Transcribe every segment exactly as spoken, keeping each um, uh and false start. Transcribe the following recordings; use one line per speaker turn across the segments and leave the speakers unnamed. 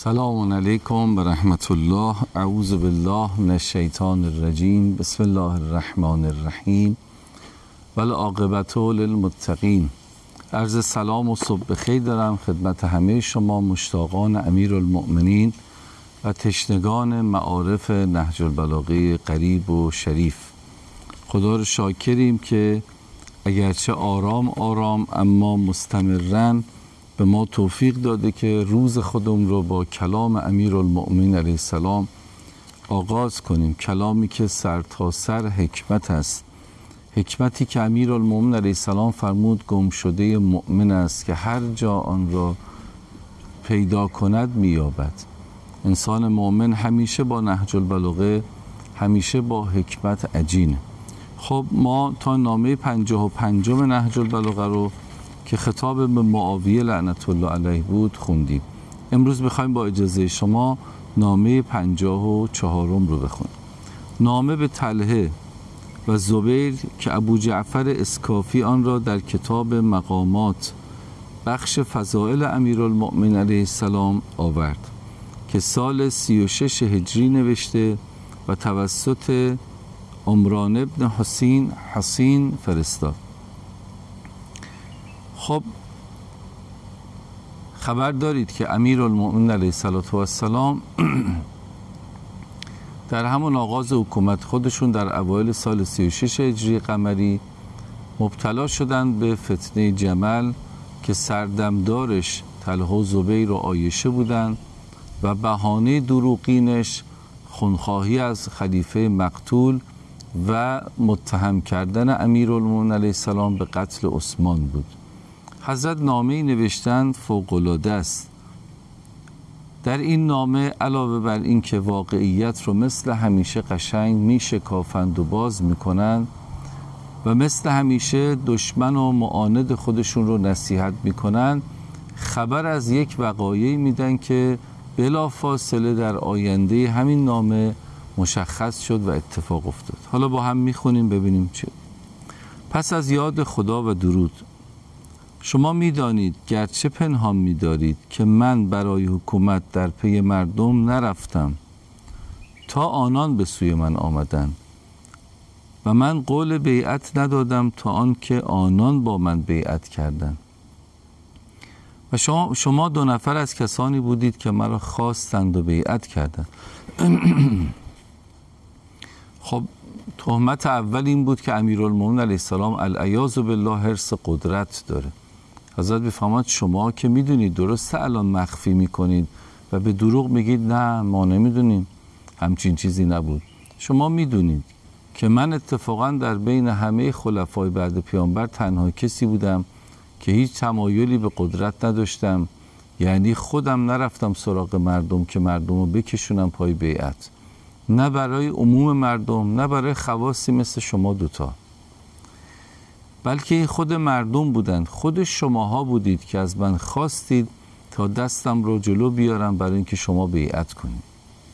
سلام علیکم و رحمت الله. اعوذ بالله من الشیطان الرجیم. بسم الله الرحمن الرحیم و العاقبة للمتقین. عرض سلام و صبح بخیر دارم خدمت همه شما مشتاقان امیرالمؤمنین و تشنگان معارف نهج البلاغه قریب و شریف. خدا رو شاکریم که اگرچه آرام آرام اما مستمرن به ما توفیق داده که روز خودم رو با کلام امیرالمؤمنین علیه السلام آغاز کنیم. کلامی که سر تا سر حکمت است، حکمتی که امیرالمؤمنین علیه السلام فرمود گم شده مؤمن است که هر جا آن را پیدا کند می‌یابد. انسان مؤمن همیشه با نهج البلاغه، همیشه با حکمت عجینه. خب ما تا نامه پنجاه و پنجم نهج البلاغه رو که خطاب به معاویه لعنت الله علیه بود خوندیم. امروز میخوایم با اجازه شما نامه پنجاه و چهارم رو بخونیم. نامه به طلحه و زبیر که ابو جعفر اسکافی آن را در کتاب مقامات بخش فضائل امیرالمؤمنین علیه السلام آورد که سال سی و شش هجری نوشته و توسط عمران ابن حسین حسین فرستاد. خب خبر دارید که امیرالمؤمنین علیه السلام در همون آغاز حکومت خودشون در اوایل سال سی و شش هجری قمری مبتلا شدند به فتنه جمل که سردمدارش طلحه و زبیر و عایشه بودند و بهانه دروغینش خونخواهی از خلیفه مقتول و متهم کردن امیرالمؤمنین علیه السلام به قتل عثمان بود. حضرت نامه‌ای نوشتند فوق‌العاده است. در این نامه علاوه بر این که واقعیت رو مثل همیشه قشنگ میشکافند و باز میکنند و مثل همیشه دشمن و معاند خودشون رو نصیحت میکنند، خبر از یک وقایعی میدن که بلافاصله در آینده همین نامه مشخص شد و اتفاق افتاد. حالا با هم میخونیم ببینیم چه. پس از یاد خدا و درود، شما میدانید گرچه پنهان می‌دارید که من برای حکومت در پی مردم نرفتم تا آنان به سوی من آمدند و من قول بیعت ندادم تا آن که آنان با من بیعت کردند و شما, شما دو نفر از کسانی بودید که مرا خواستند و بیعت کردند. خب تهمت اول این بود که امیرالمؤمنین علیه السلام العیاذ بالله حرص قدرت داره. حضرت بفرماد شما که میدونید درسته الان مخفی میکنید و به دروغ میگید نه ما نمیدونیم، همچین چیزی نبود. شما میدونید که من اتفاقا در بین همه خلفای بعد پیامبر تنها کسی بودم که هیچ تمایلی به قدرت نداشتم، یعنی خودم نرفتم سراغ مردم که مردم رو بکشونم پای بیعت، نه برای عموم مردم نه برای خواصی مثل شما دوتا، بلکه خود مردم بودند. خود شماها بودید که از من خواستید تا دستم رو جلو بیارم برای اینکه شما بیعت کنید.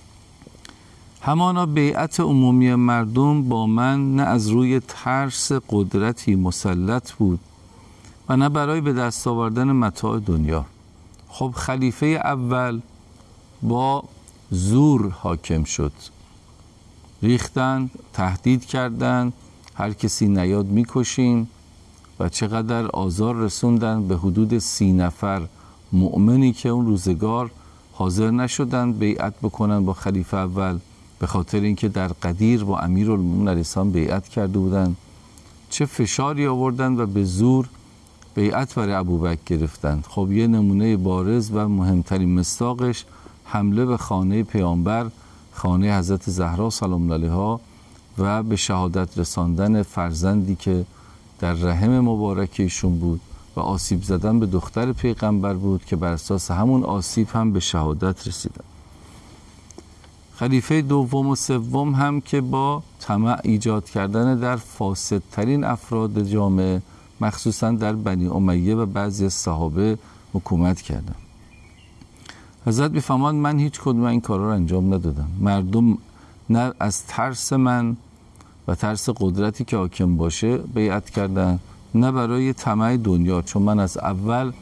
همانا بیعت عمومی مردم با من نه از روی ترس قدرتی مسلط بود و نه برای به دست آوردن متاع دنیا. خب خلیفه اول با زور حاکم شد، ریختن، تهدید کردند هر کسی نیاد میکشیم و چقدر آزار رسوندن به حدود سی نفر مؤمنی که اون روزگار حاضر نشدن بیعت بکنن با خلیفه اول به خاطر اینکه در قدیر با امیرالمؤمنین علیه السلام بیعت کرده بودن. چه فشاری آوردن و به زور بیعت برای ابوبکر گرفتن. خب یه نمونه بارز و مهمترین مصداقش حمله به خانه پیامبر، خانه حضرت زهرا سلام علیها و به شهادت رساندن فرزندی که در رحم مبارکیشون بود و آسیب زدن به دختر پیغمبر بود که بر اساس همون آسیب هم به شهادت رسیدن. خلیفه دوم و سوم هم که با طمع ایجاد کردن در فاسدترین افراد جامعه مخصوصا در بنی امیه و بعضی از صحابه حکومت کردن. حضرت بفرمان من هیچ کدوم این کارا رو انجام ندادم. مردم نه از ترس من و ترس قدرتی که حاکم باشه بیعت کردن، نه برای طمع دنیا، چون من از اول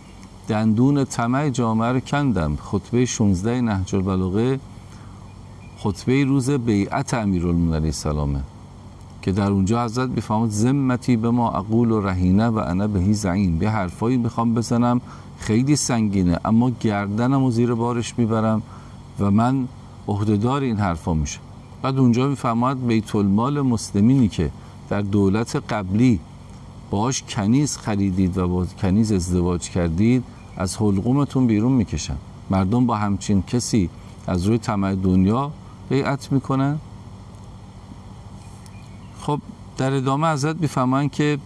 دندون طمع جامعه رو کندم. خطبه شانزده نهج البلاغه خطبه روز بیعت امیرالمومنین علیه السلامه که در اونجا حضرت میفرماد ذمتی به ما اقول و رهینه و انا بهی زعیم. به حرفایی میخوام بزنم خیلی سنگینه اما گردنم و زیر بارش میبرم و من عهدهدار این حرفا میشه. بعد اونجا میفرماد بیت المال مسلمینی که در دولت قبلی باهاش کنیز خریدید و با کنیز ازدواج کردید از حلقومتون بیرون میکشن. مردم با همچین کسی از روی طمع دنیا بیعت میکنن. خب در ادامه حضرت میفهمن که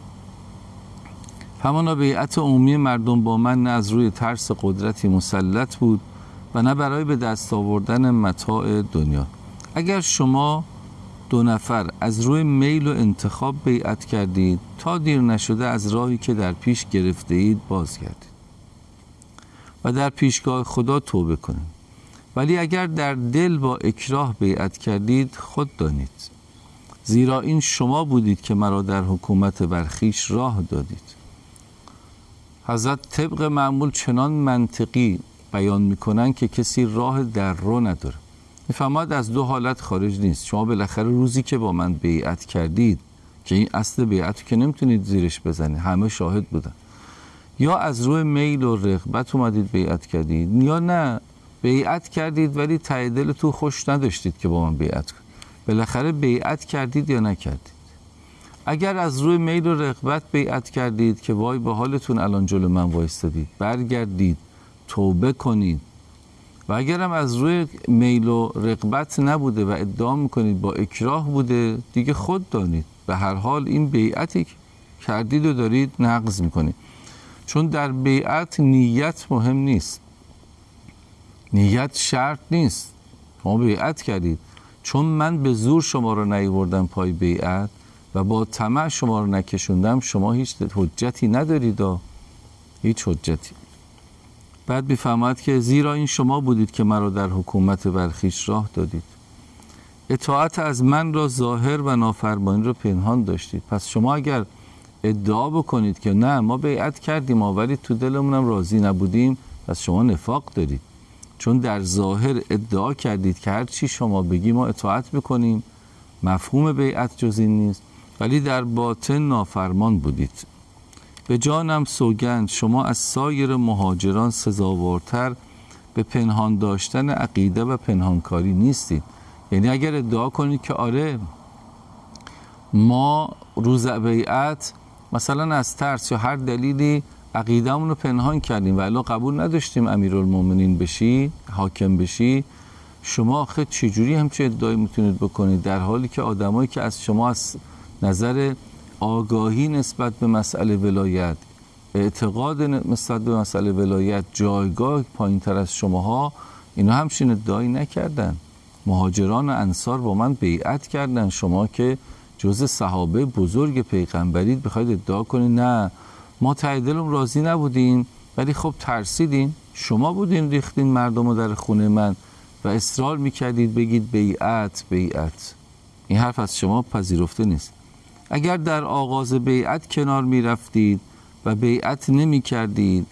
همانا بیعت عمومی مردم با من نه از روی ترس قدرتی مسلط بود و نه برای به دست آوردن متاع دنیا. اگر شما دو نفر از روی میل و انتخاب بیعت کردید تا دیر نشده از راهی که در پیش گرفته اید بازگردید و در پیشگاه خدا توبه کنید. ولی اگر در دل با اکراه بیعت کردید خود دانید، زیرا این شما بودید که مرا در حکومت بر خویش راه دادید. حضرت طبق معمول چنان منطقی بیان میکنن که کسی راه در رو نداره. میفهمد از دو حالت خارج نیست. شما بالاخره روزی که با من بیعت کردید که این اصل بیعت که نمیتونید زیرش بزنید، همه شاهد بودن، یا از روی میل و رغبت اومدید بیعت کردید، یا نه بیعت کردید ولی ته دل تو خوش نداشتید که با من بیعت کنید. بالاخره بیعت کردید یا نکردید. اگر از روی میل و رغبت بیعت کردید که وای به حالتون الان جلو من وایستادید، برگردید توبه کنید. و اگرم از روی میل و رغبت نبوده و ادعا میکنید با اکراه بوده، دیگه خود دانید به هر حال این بیعتی کردید و دارید نقض میکنید. چون در بیعت نیت مهم نیست، نیت شرط نیست. شما بیعت کردید، چون من به زور شما رو نیاوردم پای بیعت و با طمع شما رو نکشوندم، شما هیچ حجتی ندارید و هیچ حجتی. بعد میفهمد که زیرا این شما بودید که مرا در حکومت بر خویش راه دادید، اطاعت از من را ظاهر و نافرمانی را پنهان داشتید. پس شما اگر ادعا بکنید که نه ما بیعت کردیم ولی تو دلمونم راضی نبودیم، پس شما نفاق دارید. چون در ظاهر ادعا کردید که هر چی شما بگی ما اطاعت بکنیم، مفهوم بیعت جز این نیست، ولی در باطن نافرمان بودید. به جانم سوگند شما از سایر مهاجران سزاوارتر به پنهان داشتن عقیده و پنهانکاری نیستید. یعنی اگر ادعا کنید که آره ما روز بیعت مثلا از ترس یا هر دلیلی عقیده‌مون رو پنهان کردیم و الا قبول نداشتیم امیرالمومنین بشی، حاکم بشی، شما آخه چجوری همچه ادعایی میتونید بکنید در حالی که آدمایی که از شما از نظر آگاهی نسبت به مسئله ولایت، اعتقاد نسبت به مسئله ولایت، جایگاه پایین تر از شماها، اینا همچین ادعایی نکردن. مهاجران و انصار با من بیعت کردن. شما که جز صحابه بزرگ پیغمبرید بخواید ادعا کنید نه ما ته دلم راضی نبودیم ولی خب ترسیدیم، شما بودین ریختین مردم رو در خونه من و اصرار میکردید بگید بیعت بیعت. این حرف از شما پذیرفته نیست. اگر در آغاز بیعت کنار میرفتید و بیعت نمی کردید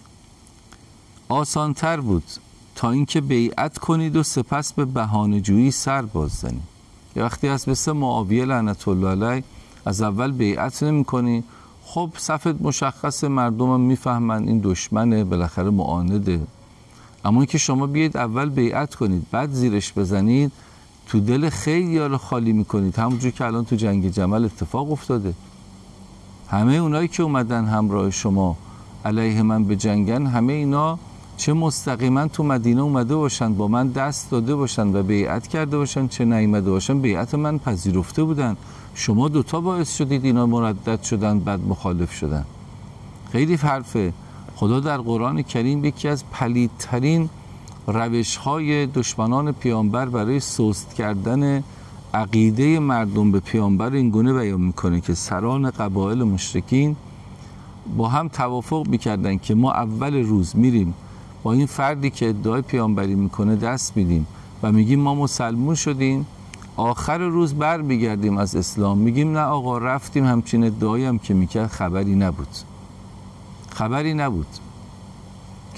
آسانتر بود تا اینکه بیعت کنید و سپس به بهانه جویی سر باز زنید. یه وقتی هست مثل معاویه لعنت الله علیه، از اول بیعت نمی کنی، خب صفت مشخص، مردمم میفهمن این دشمنه، بالاخره معانده. اما اینکه شما بیاید اول بیعت کنید بعد زیرش بزنید، تو دل خیلی رو خالی میکنید. همونجور که الان تو جنگ جمل اتفاق افتاده، همه اونایی که اومدن همراه شما علیه من به جنگن، همه اینا چه مستقیما تو مدینه اومده باشن با من دست داده باشن و بیعت کرده باشن، چه نیامده باشن بیعت من پذیرفته بودن. شما دوتا باعث شدید اینا مردد شدن بعد مخالف شدن. خیلی حرفه. خدا در قرآن کریم یکی از پلیدترین روش‌های دشمنان پیامبر برای سست کردن عقیده مردم به پیامبر این گونه بیان میکنه که سران قبایل مشرکین با هم توافق میکردن که ما اول روز میریم با این فردی که ادعای پیامبری میکنه دست میدیم و میگیم ما مسلمون شدیم، آخر روز بر میگردیم از اسلام میگیم نه آقا رفتیم همچین ادعایی هم که میکرد خبری نبود. خبری نبود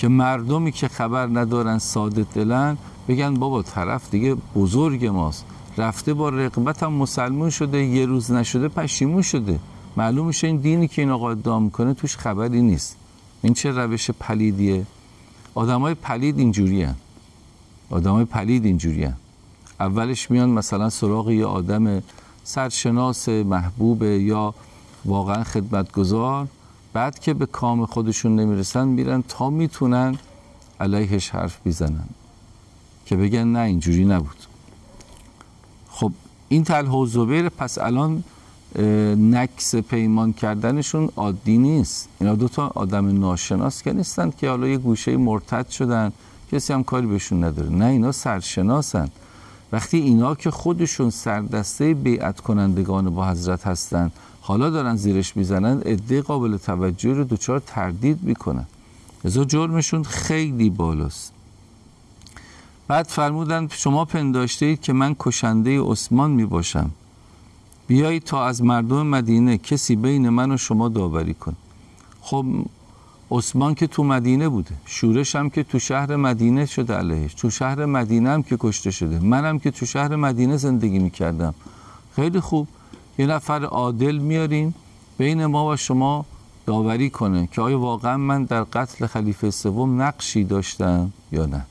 که مردمی که خبر ندارن ساده دلن بگن بابا طرف دیگه بزرگ ماست، رفته با رغبت هم مسلمون شده، یه روز نشده پشیمون شده، معلوم میشه این دینی که این آقا ادعا میکنه توش خبری نیست. این چه روش پلیدیه؟ آدمای پلید اینجوری هن. آدمای پلید اینجوری هن. اولش میان مثلا سراغ یه آدم سرشناس محبوب یا واقعا خدمتگزار، بعد که به کام خودشون نمیرسن میرن تا میتونن علیهش حرف بیزنن که بگن نه اینجوری نبود. خب این طلحه و زبیر پس الان نکس پیمان کردنشون عادی نیست. اینا دوتا آدم ناشناس که نیستن که حالا یه گوشه مرتد شدن کسی هم کاری بهشون نداره، نه اینا سرشناسن. وقتی اینا که خودشون سردسته بیعت کنندگان با حضرت هستن حالا دارن زیرش میزنن، عده قابل توجه رو دچار تردید میکنن، لذا جرمشون خیلی بالاست. بعد فرمودن شما پنداشته اید که من کشنده عثمان میباشم، بیایید تا از مردم مدینه کسی بین من و شما داوری کن. خب عثمان که تو مدینه بوده، شورش هم که تو شهر مدینه شده علیهش، تو شهر مدینه هم که کشته شده، منم که تو شهر مدینه زندگی میکردم. خیلی خوب، یه نفر عادل میارین بین ما و شما داوری کنه که آیا واقعا من در قتل خلیفه سوم نقشی داشتم یا نه.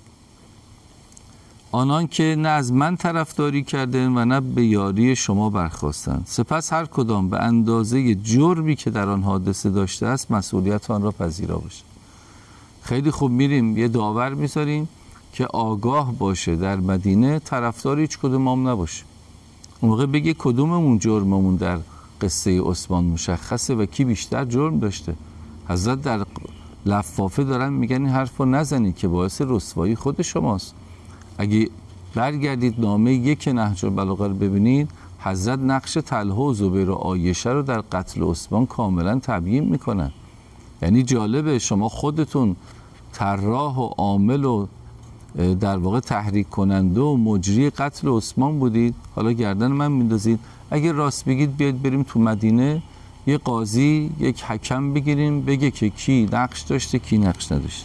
آنان که نه از من طرفداری کردن و نه به یاری شما برخواستند، سپس هر کدام به اندازه جرمی که در آن حادثه داشته است مسئولیت آن را پذیرا باشه. خیلی خوب، میریم یه داور میذاریم که آگاه باشه در مدینه طرفدار هیچ کدوم هم نباشه. اون موقع بگه کدوممون جرممون در قصه عثمان مشخصه و کی بیشتر جرم داشته. حضرت در لفافه دارن میگن این حرفو نزنید که باعث رسوایی خود شماست. اگه برگردید نامه یک نهج البلاغه رو ببینید، حضرت نقش طلحه و زبیر و عایشه رو در قتل عثمان کاملا تبیین میکنن. یعنی جالبه شما خودتون طراح و عامل و در واقع تحریک کننده و مجری قتل عثمان بودید، حالا گردن من میندازید. اگه راست بگید بیاید بریم تو مدینه یه قاضی یک حکم بگیریم بگه که کی نقش داشته کی نقش نداشته.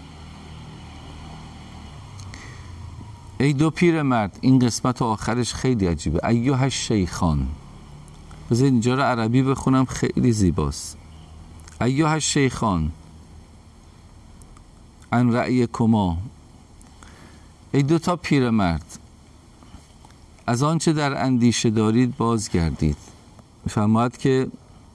ای دو پیر مرد، این قسمت آخرش خیلی عجیبه. ایها الشیخان، بذارید اینجا رو عربی بخونم خیلی زیباست. ایها الشیخان ان رأیکما، ای دو تا پیر مرد از آنچه در اندیشه دارید بازگردید. میفرماید که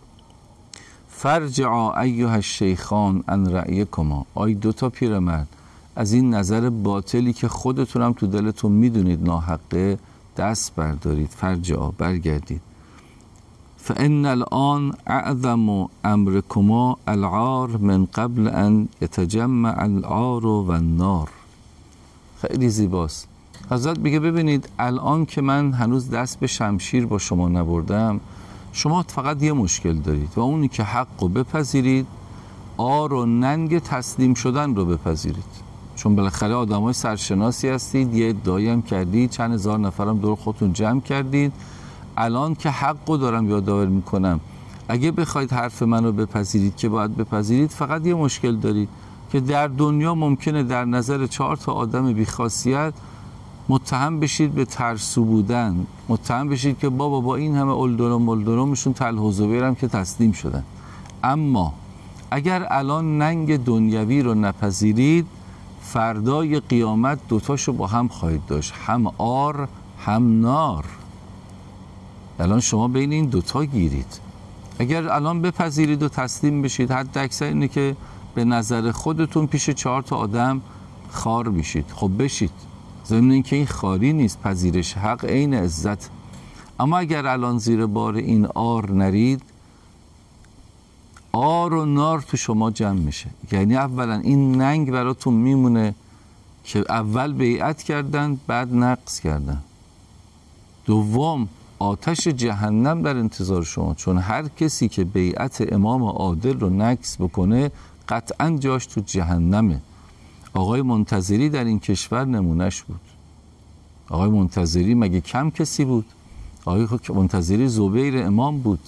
فرجعا ایها الشیخان ان رأیکما، ای دو تا پیر مرد از این نظر باطلی که خودتون هم تو دلتون میدونید ناحقه دست بردارید، فرجعا برگردید. فان الان اعظم امرکما العار من قبل ان یتجمع العار و النار. خیلی زیباست. حضرت میگه ببینید الان که من هنوز دست به شمشیر با شما نبردم، شما فقط یه مشکل دارید و اونی که حق رو بپذیرید، عار و ننگ تسلیم شدن رو بپذیرید. چون بالاخره آدمای سرشناسی هستید، یه ادعایی هم کردید، چند هزار نفرم دور خودتون جمع کردید. الان که حق رو دارم یادآور میکنم، اگه بخواید حرف منو بپذیرید که باید بپذیرید، فقط یه مشکل دارید که در دنیا ممکنه در نظر چهار تا آدم بیخاصیت متهم بشید به ترسو بودن، متهم بشید که بابا با این همه اولدرم ملدرمشون طلحه و زبیر هم که تسلیم شدن. اما اگر الان ننگ دنیوی رو نپذیرید، فردای قیامت دوتاشو با هم خواهید داشت، هم عار هم نار. الان شما بین این دوتا گیرید. اگر الان بپذیرید و تسلیم بشید، حد اکثر اینه که به نظر خودتون پیش چهار تا آدم خار بشید. خب بشید، ضمن این که این خاری نیست، پذیرش حق عین عزت. اما اگر الان زیر بار این عار نرید، عار و نار تو شما جمع میشه. یعنی اولا این ننگ براتون میمونه که اول بیعت کردن بعد نقص کردن. دوم آتش جهنم در انتظار شما، چون هر کسی که بیعت امام عادل رو نقص بکنه قطعا جاش تو جهنمه. آقای منتظری در این کشور نمونهش بود. آقای منتظری مگه کم کسی بود؟ آقای منتظری زبیر امام بود،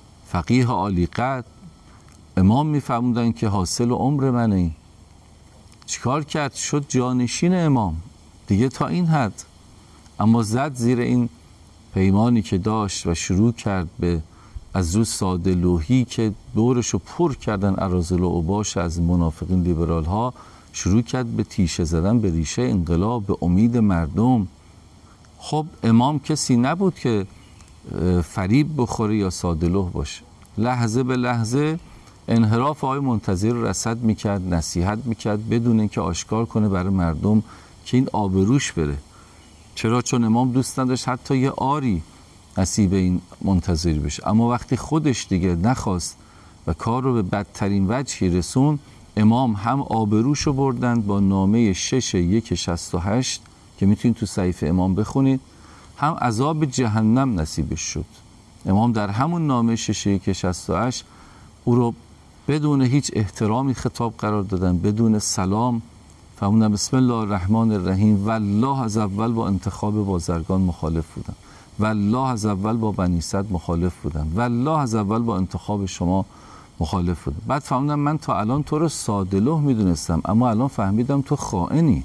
فقیه عالی قدر. امام میفرمودن که حاصل عمر منه. چیکار کرد؟ شد جانشین امام دیگه تا این حد. اما زد زیر این پیمانی که داشت و شروع کرد به از رو ساده لوحی که دورشو پر کردن اراذل و اوباش از منافقین لیبرال ها، شروع کرد به تیشه زدن به ریشه انقلاب، به امید مردم. خب امام کسی نبود که فریب بخوره یا ساده لوح باشه. لحظه به لحظه انحراف آقای منتظری رو رصد میکرد، نصیحت میکرد بدون اینکه آشکار کنه برای مردم که این آبروش بره. چرا؟ چون امام دوست نداشت حتی یه آری نصیب این منتظری بشه. اما وقتی خودش دیگه نخواست و کار رو به بدترین وجهی رسون، امام هم آبروش رو بردند با نامه شش یک شصت و هشت که میتونید تو صحیفه امام بخونید، هم عذاب جهنم نصیبش شد. امام در همون نامه شش یک شصت و هشت او رو بدون هیچ احترامی خطاب قرار دادن، بدون سلام فرمودن بسم الله الرحمن الرحیم، والله از اول با انتخاب بازرگان مخالف بودن، والله از اول با بنی اسد مخالف بودن، والله از اول با انتخاب شما مخالف بودن. بعد فهمیدم من تا الان تو رو ساده لوح میدونستم، اما الان فهمیدم تو خائنی.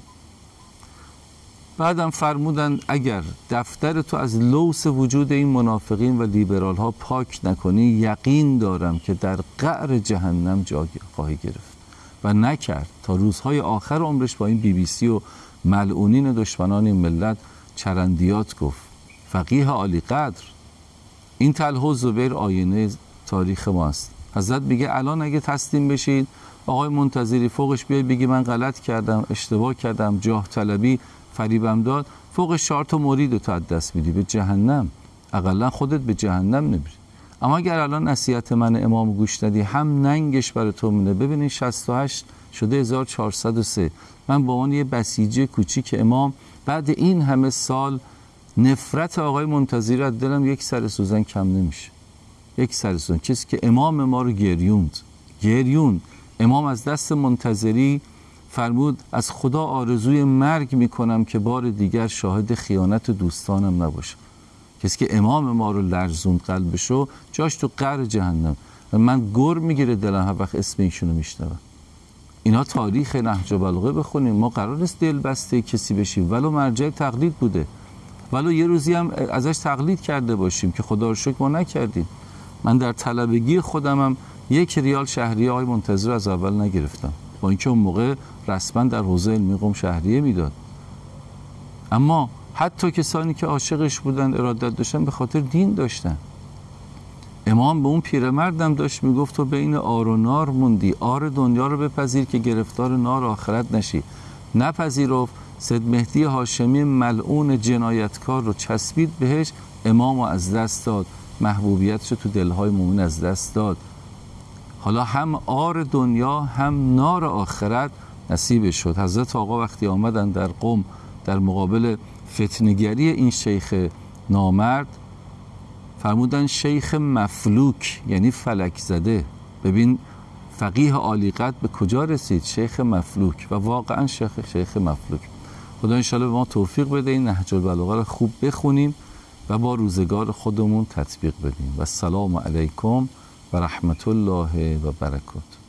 بعدم فرمودن اگر دفتر تو از لوث وجود این منافقین و لیبرال ها پاک نکنی، یقین دارم که در قعر جهنم جا خواهی گرفت. و نکرد. تا روزهای آخر عمرش با این بی بی سی و ملعونین دشمنان این ملت چرندیات گفت. فقیه عالی قدر. این طلحه و زبیر آینه تاریخ ماست. حضرت میگه الان اگه تسلیم بشید، آقای منتظری فوقش بیای بگی من غلط کردم، اشتباه کردم، جاه طلبی فریبم داد، فوقش چهار تا مرید رو تا دست میدی به جهنم. اقلا خودت به جهنم نمیری. اما اگر الان نصیحت من امام گوش ندی، هم ننگش برای تو مونه. ببینید شصت و هشت شده هزار و چهارصد و سه. من با اون یه بسیجی کوچیک امام بعد این همه سال نفرت آقای منتظری از دلم یک سر سوزن کم نمیشه. یک سر سوزن. کسی که امام ما رو گریوند. گریون. امام از دست منتظری فرمود از خدا آرزوی مرگ میکنم که بار دیگر شاهد خیانت دوستانم نباشم. کسی که امام ما رو لرزوند قلبشو، جاش تو قعر جهنم. من گر میگیره دلم هر وقت اسم ایشونو میشنوم. اینا تاریخ نهج البلاغه بخونیم. ما قرار نیست دل بسته کسی بشیم، ولو مرجع تقلید بوده، ولو یه روزی هم ازش تقلید کرده باشیم که خدا رو شکر ما نکردیم. من در طلبگی خودم هم یک ریال شهریه آقای منتظر از اول نگرفتم، با اینکه اون موقع رسما در حوزه علمی قم شهریه میداد. اما حتی کسانی که عاشقش بودن، ارادت داشتن، به خاطر دین داشتن. امام به اون پیرمردم داشت میگفت تو بین آر و نار موندی، آر دنیا رو بپذیر که گرفتار نار آخرت نشی. نپذیرفت. سید مهدی هاشمی ملعون جنایتکار رو چسبید بهش، امام رو از دست داد، محبوبیتش رو تو دلهای مومن از دست داد. حالا هم آر دنیا هم نار آخرت نصیبش شد. حضرت آقا وقتی آمدن در قم در مقابل فتنگری این شیخ نامرد، فرمودن شیخ مفلوک، یعنی فلک زده. ببین فقیه عالی قدر به کجا رسید؟ شیخ مفلوک. و واقعا شیخ شیخ مفلوک. خدا انشاءالله به ما توفیق بده این نهج البلاغه رو خوب بخونیم و با روزگار خودمون تطبیق بدیم. و السلام علیکم و رحمت الله و برکاته.